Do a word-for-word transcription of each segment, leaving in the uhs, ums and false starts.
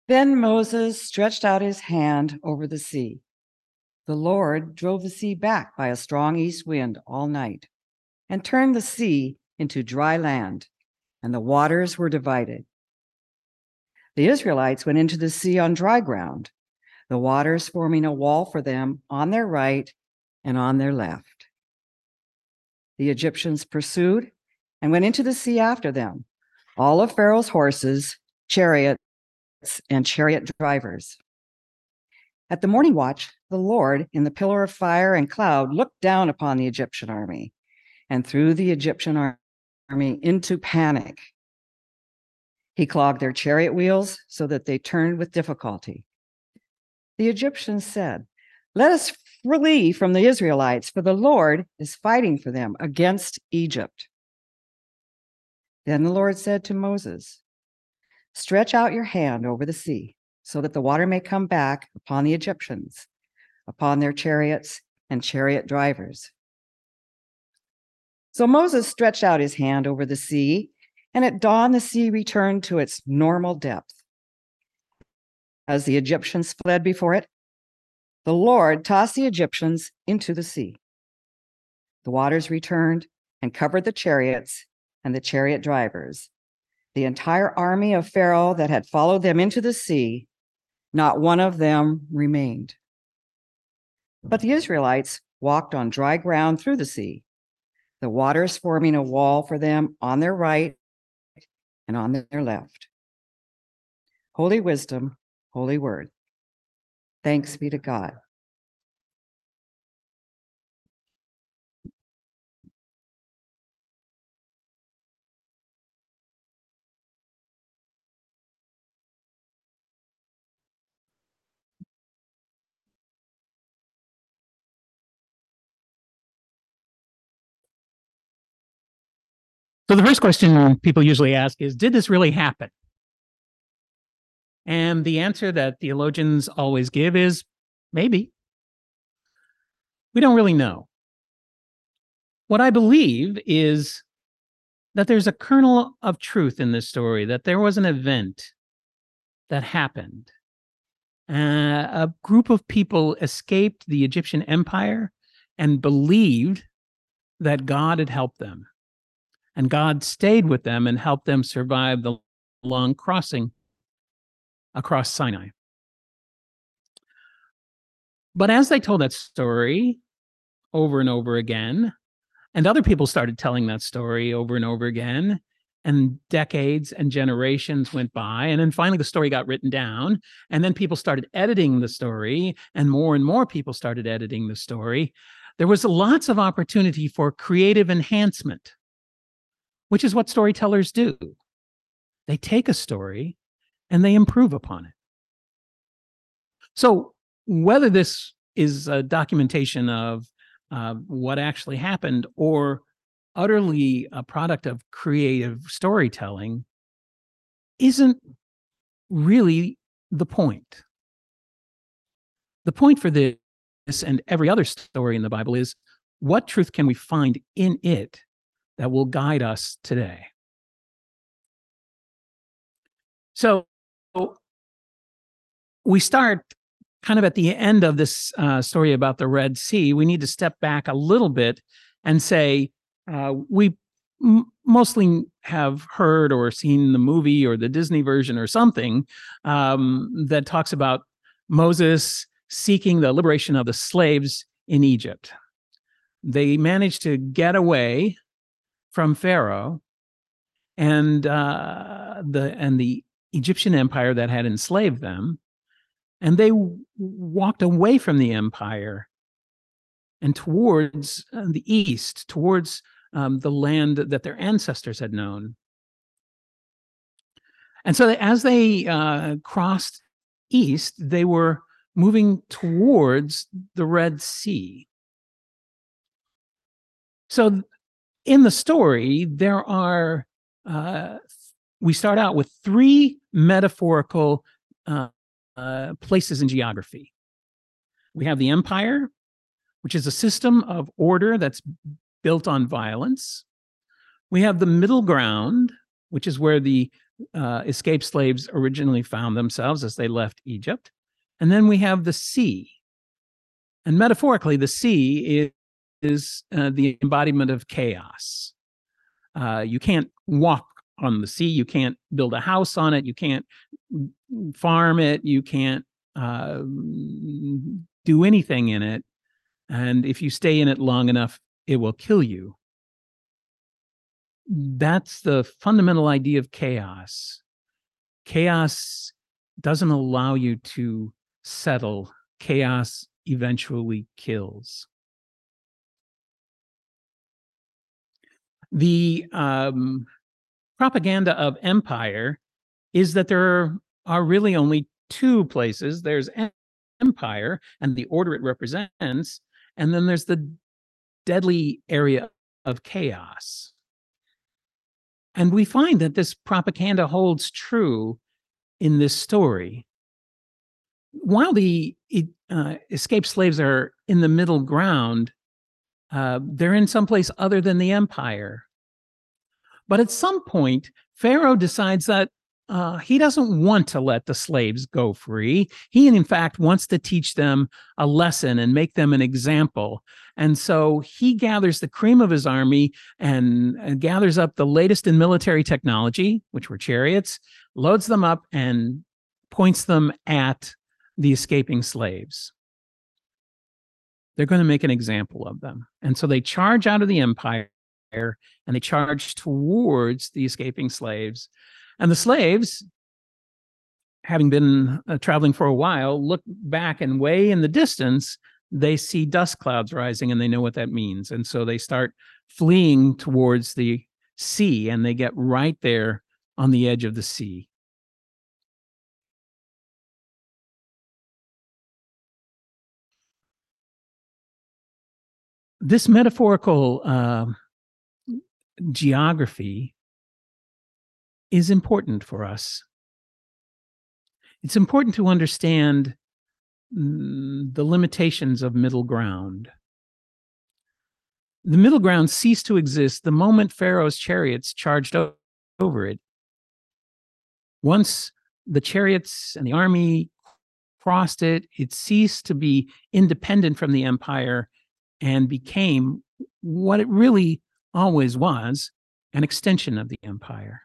Then Moses stretched out his hand over the sea. The Lord drove the sea back by a strong east wind all night and turned the sea into dry land, and the waters were divided. The Israelites went into the sea on dry ground, the waters forming a wall for them on their right and on their left. The Egyptians pursued and went into the sea after them, all of Pharaoh's horses, chariots, and chariot drivers. At the morning watch, the Lord, in the pillar of fire and cloud, looked down upon the Egyptian army and threw the Egyptian army into panic. He clogged their chariot wheels so that they turned with difficulty. The Egyptians said, "Let us flee from the Israelites, for the Lord is fighting for them against Egypt." Then the Lord said to Moses, "Stretch out your hand over the sea, so that the water may come back upon the Egyptians, upon their chariots and chariot drivers." So Moses stretched out his hand over the sea, and at dawn the sea returned to its normal depth. As the Egyptians fled before it, the Lord tossed the Egyptians into the sea. The waters returned and covered the chariots and the chariot drivers. The entire army of Pharaoh that had followed them into the sea, not one of them remained. But the Israelites walked on dry ground through the sea, the waters forming a wall for them on their right and on their left. Holy wisdom, holy word. Thanks be to God. So the first question people usually ask is, did this really happen? And the answer that theologians always give is maybe. We don't really know. What I believe is that there's a kernel of truth in this story, that there was an event that happened. Uh, a group of people escaped the Egyptian empire and believed that God had helped them. And God stayed with them and helped them survive the long crossing across Sinai. But as they told that story over and over again, and other people started telling that story over and over again, and decades and generations went by, and then finally the story got written down, and then people started editing the story, and more and more people started editing the story, there was lots of opportunity for creative enhancement, which is what storytellers do. They take a story and they improve upon it. So whether this is a documentation of uh, what actually happened or utterly a product of creative storytelling isn't really the point. The point for this and every other story in the Bible is, what truth can we find in it that will guide us today? So we start kind of at the end of this uh, story about the Red Sea. We need to step back a little bit and say, uh, we m- mostly have heard or seen the movie or the Disney version or something um, that talks about Moses seeking the liberation of the slaves in Egypt. They managed to get away from Pharaoh and uh, the and the Egyptian empire that had enslaved them, and they w- walked away from the empire and towards uh, the east, towards um, the land that their ancestors had known. And so as they uh, crossed east, they were moving towards the Red Sea. So in the story, there are, uh, we start out with three metaphorical uh, uh, places in geography. We have the empire, which is a system of order that's built on violence. We have the middle ground, which is where the uh, escaped slaves originally found themselves as they left Egypt. And then we have the sea. And metaphorically, the sea is, is uh, the embodiment of chaos. Uh, you can't walk on the sea. You can't build a house on it. You can't farm it. You can't uh, do anything in it. And if you stay in it long enough, it will kill you. That's the fundamental idea of chaos. Chaos doesn't allow you to settle. Chaos eventually kills. The um, propaganda of empire is that there are really only two places. There's empire and the order it represents, and then there's the deadly area of chaos. And we find that this propaganda holds true in this story. While the uh, escaped slaves are in the middle ground, uh, they're in some place other than the empire. But at some point, Pharaoh decides that uh, he doesn't want to let the slaves go free. He, in fact, wants to teach them a lesson and make them an example. And so he gathers the cream of his army and, and gathers up the latest in military technology, which were chariots, loads them up and points them at the escaping slaves. They're going to make an example of them. And so they charge out of the empire and they charge towards the escaping slaves. And the slaves, having been uh, traveling for a while, look back and way in the distance, they see dust clouds rising and they know what that means. And so they start fleeing towards the sea and they get right there on the edge of the sea. This metaphorical uh, geography is important for us. It's important to understand mm, the limitations of middle ground. The middle ground ceased to exist the moment Pharaoh's chariots charged o- over it. Once the chariots and the army crossed it, it ceased to be independent from the empire and became what it really always was, an extension of the empire.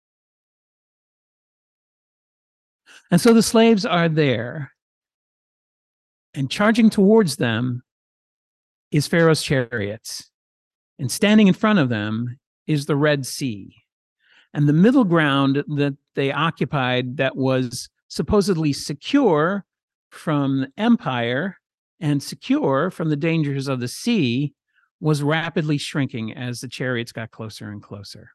And so the slaves are there, and charging towards them is Pharaoh's chariots, and standing in front of them is the Red Sea. And the middle ground that they occupied that was supposedly secure from empire and secure from the dangers of the sea was rapidly shrinking as the chariots got closer and closer.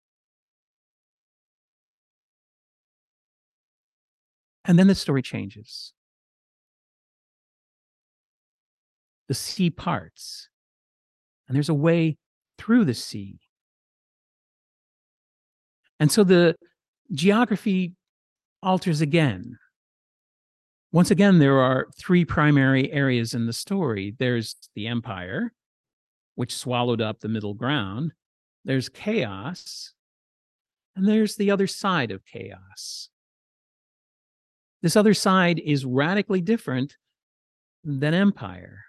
And then the story changes. The sea parts, and there's a way through the sea. And so the geography alters again. Once again, there are three primary areas in the story. There's the empire, which swallowed up the middle ground. There's chaos, and there's the other side of chaos. This other side is radically different than empire,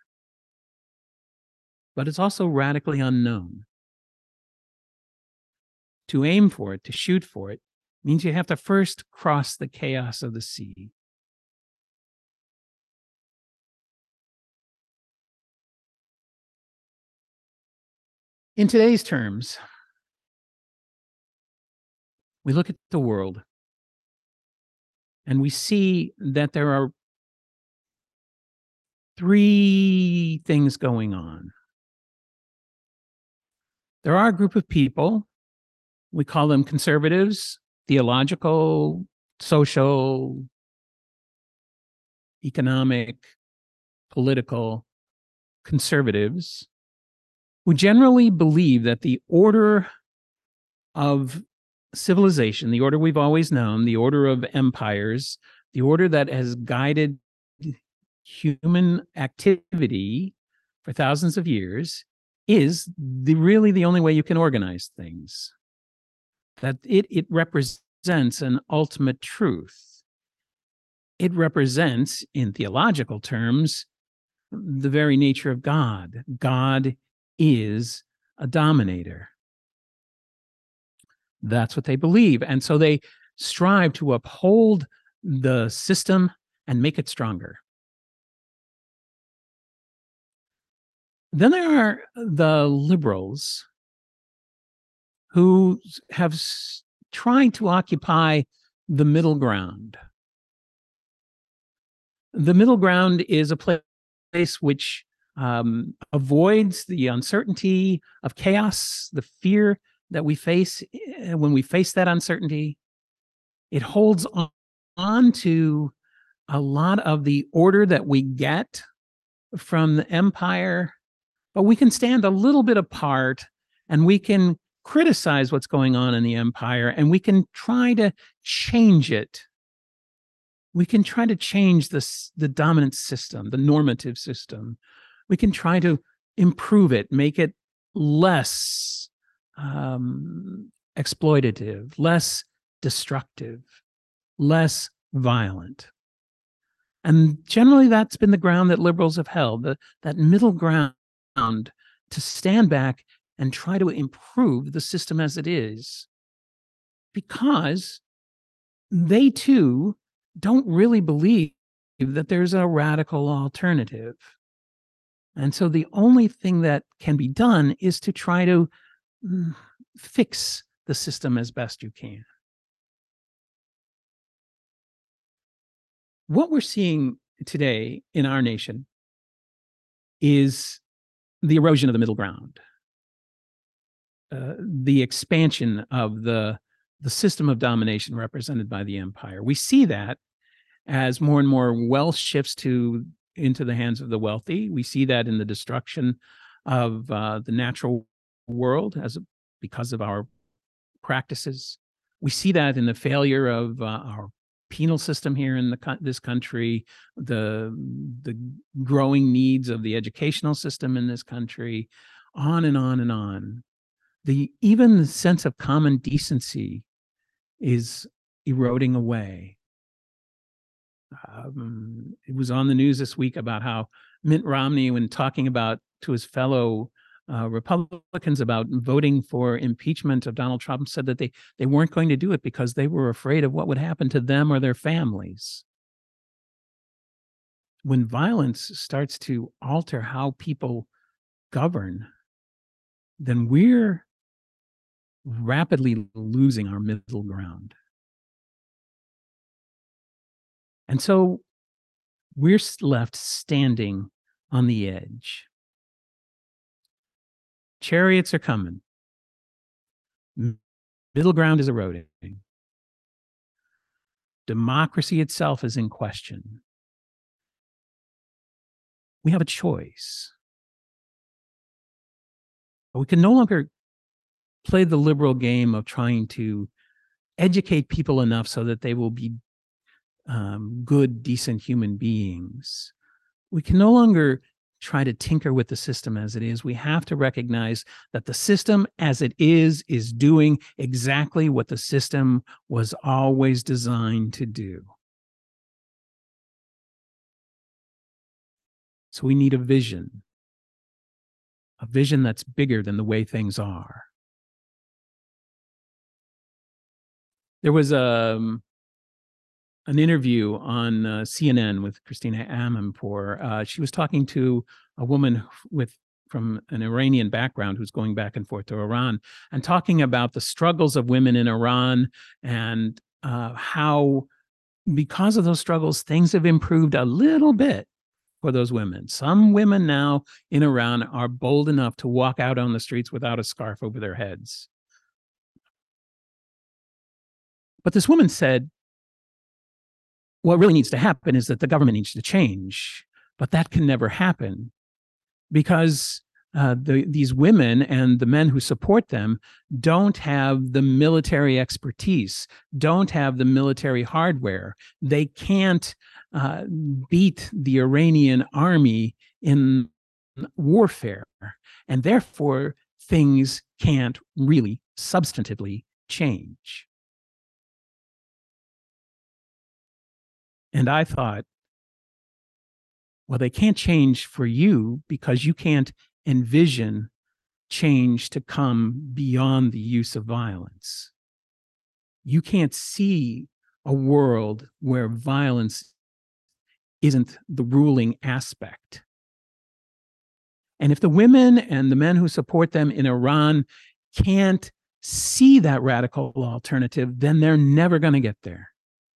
but it's also radically unknown. To aim for it, to shoot for it, means you have to first cross the chaos of the sea. In today's terms, we look at the world and we see that there are three things going on. There are a group of people, we call them conservatives, theological, social, economic, political conservatives, who generally believe that the order of civilization, the order we've always known, the order of empires, the order that has guided human activity for thousands of years, is the, really the only way you can organize things. That it, it represents represents an ultimate truth. It represents, in theological terms, the very nature of God. God is a dominator. That's what they believe. And so they strive to uphold the system and make it stronger. Then there are the liberals who have s- tried to occupy the middle ground. The middle ground is a place which um, avoids the uncertainty of chaos, the fear that we face eh, when we face that uncertainty. It holds on, on to a lot of the order that we get from the empire, but we can stand a little bit apart and we can criticize what's going on in the empire and we can try to change it. We can try to change this, the dominant system, the normative system. We can try to improve it, make it less um, exploitative, less destructive, less violent. And generally, that's been the ground that liberals have held, the, that middle ground to stand back and try to improve the system as it is, because they too don't really believe that there's a radical alternative. And so the only thing that can be done is to try to mm, fix the system as best you can. What we're seeing today in our nation is the erosion of the middle ground, uh, the expansion of the, the system of domination represented by the empire. We see that as more and more wealth shifts to into the hands of the wealthy. We see that in the destruction of uh, the natural world as because of our practices. We see that in the failure of uh, our penal system here in the this country, the the growing needs of the educational system in this country, on and on and on. The even the sense of common decency is eroding away. Um, it was on the news this week about how Mitt Romney, when talking about to his fellow uh, Republicans about voting for impeachment of Donald Trump, said that they, they weren't going to do it because they were afraid of what would happen to them or their families. When violence starts to alter how people govern, then we're rapidly losing our middle ground. And so we're left standing on the edge. Chariots are coming. Middle ground is eroding. Democracy itself is in question. We have a choice. But we can no longer play the liberal game of trying to educate people enough so that they will be um, good, decent human beings. We can no longer try to tinker with the system as it is. We have to recognize that the system as it is is doing exactly what the system was always designed to do. So we need a vision, a vision that's bigger than the way things are. There was a, um, an interview on uh, C N N with Christina Amanpour. Uh, she was talking to a woman with from an Iranian background who's going back and forth to Iran and talking about the struggles of women in Iran and uh, how, because of those struggles, things have improved a little bit for those women. Some women now in Iran are bold enough to walk out on the streets without a scarf over their heads. But this woman said, what really needs to happen is that the government needs to change, but that can never happen because uh, the, these women and the men who support them don't have the military expertise, don't have the military hardware. They can't uh, beat the Iranian army in warfare, and therefore things can't really substantively change. And I thought, well, they can't change for you because you can't envision change to come beyond the use of violence. You can't see a world where violence isn't the ruling aspect. And if the women and the men who support them in Iran can't see that radical alternative, then they're never going to get there.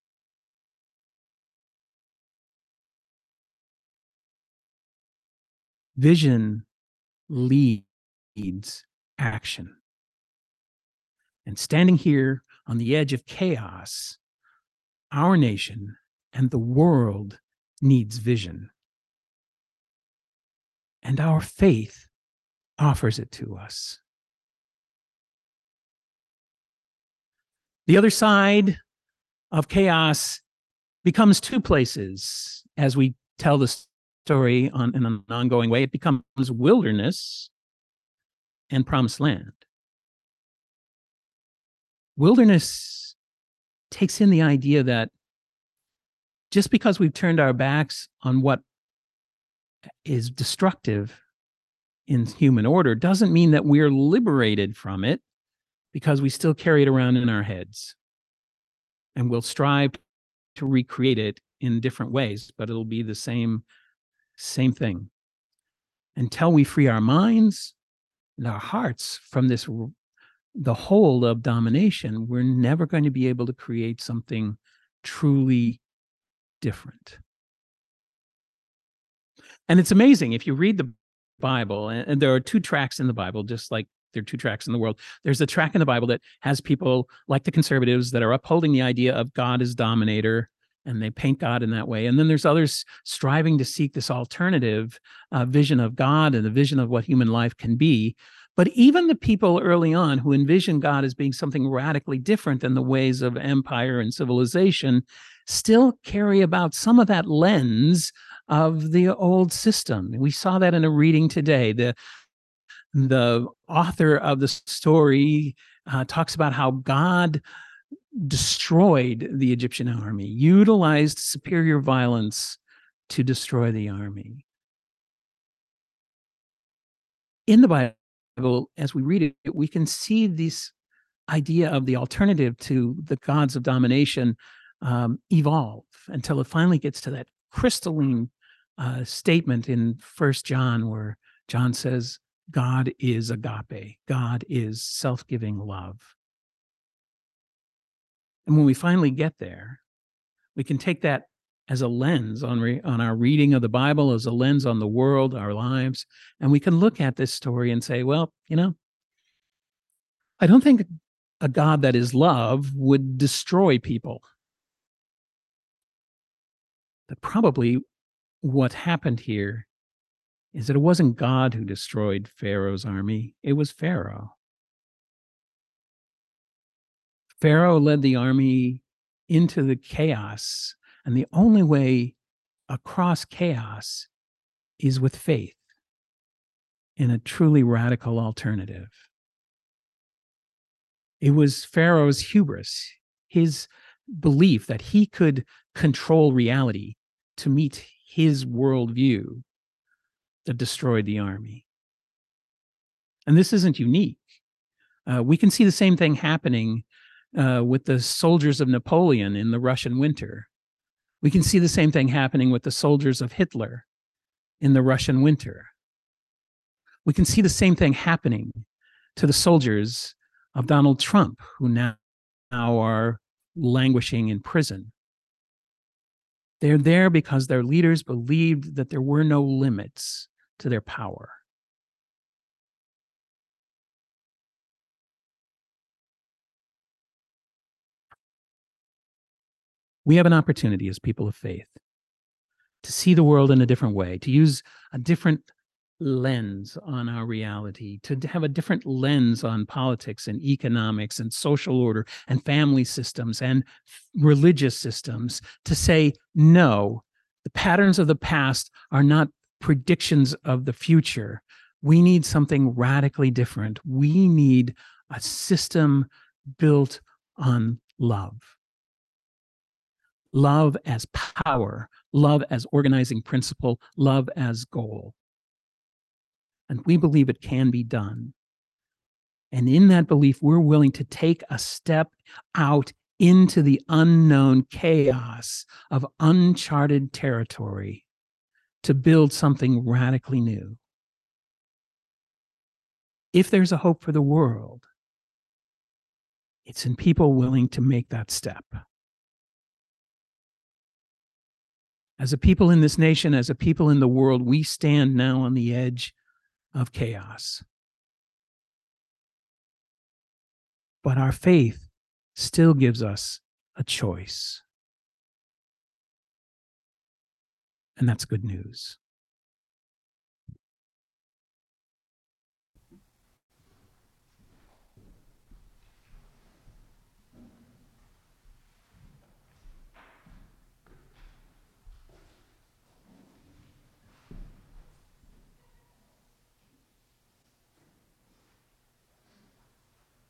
Vision leads action. And standing here on the edge of chaos, our nation and the world needs vision. And our faith offers it to us. The other side of chaos becomes two places as we tell the story on, in an ongoing way. It becomes wilderness and promised land. Wilderness takes in the idea that just because we've turned our backs on what is destructive in human order doesn't mean that we're liberated from it, because we still carry it around in our heads. And we'll strive to recreate it in different ways, but it'll be the same, same thing. Until we free our minds and our hearts from this, the hold of domination, we're never going to be able to create something truly different. And it's amazing if you read the Bible, and there are two tracks in the Bible, just like there are two tracks in the world. There's a track in the Bible that has people like the conservatives that are upholding the idea of God as dominator, and they paint God in that way. And then there's others striving to seek this alternative uh, vision of God and the vision of what human life can be. But even the people early on who envision God as being something radically different than the ways of empire and civilization still carry about some of that lens of the old system. We saw that in a reading today. The The author of the story uh, talks about how God destroyed the Egyptian army, utilized superior violence to destroy the army. In the Bible, as we read it, we can see this idea of the alternative to the gods of domination um, evolve until it finally gets to that crystalline uh, statement in First John where John says, God is agape. God is self-giving love. And when we finally get there, we can take that as a lens on, re- on our reading of the Bible, as a lens on the world, our lives, and we can look at this story and say, well, you know, I don't think a God that is love would destroy people. But probably what happened here is that it wasn't God who destroyed Pharaoh's army, it was Pharaoh. Pharaoh led the army into the chaos, and the only way across chaos is with faith in a truly radical alternative. It was Pharaoh's hubris, his belief that he could control reality to meet his worldview, that destroyed the army. And this isn't unique. Uh, we can see the same thing happening uh, with the soldiers of Napoleon in the Russian winter. We can see the same thing happening with the soldiers of Hitler in the Russian winter. We can see the same thing happening to the soldiers of Donald Trump, who now, now are languishing in prison. They're there because their leaders believed that there were no limits to their power. We have an opportunity as people of faith to see the world in a different way, to use a different lens on our reality, to have a different lens on politics and economics and social order and family systems and religious systems, to say, no, the patterns of the past are not predictions of the future. We need something radically different. We need a system built on love. love as power, love as organizing principle, love as goal. And we believe it can be done. And in that belief, we're willing to take a step out into the unknown chaos of uncharted territory to build something radically new. If there's a hope for the world, it's in people willing to make that step. As a people in this nation, as a people in the world, we stand now on the edge of chaos. But our faith still gives us a choice. And that's good news.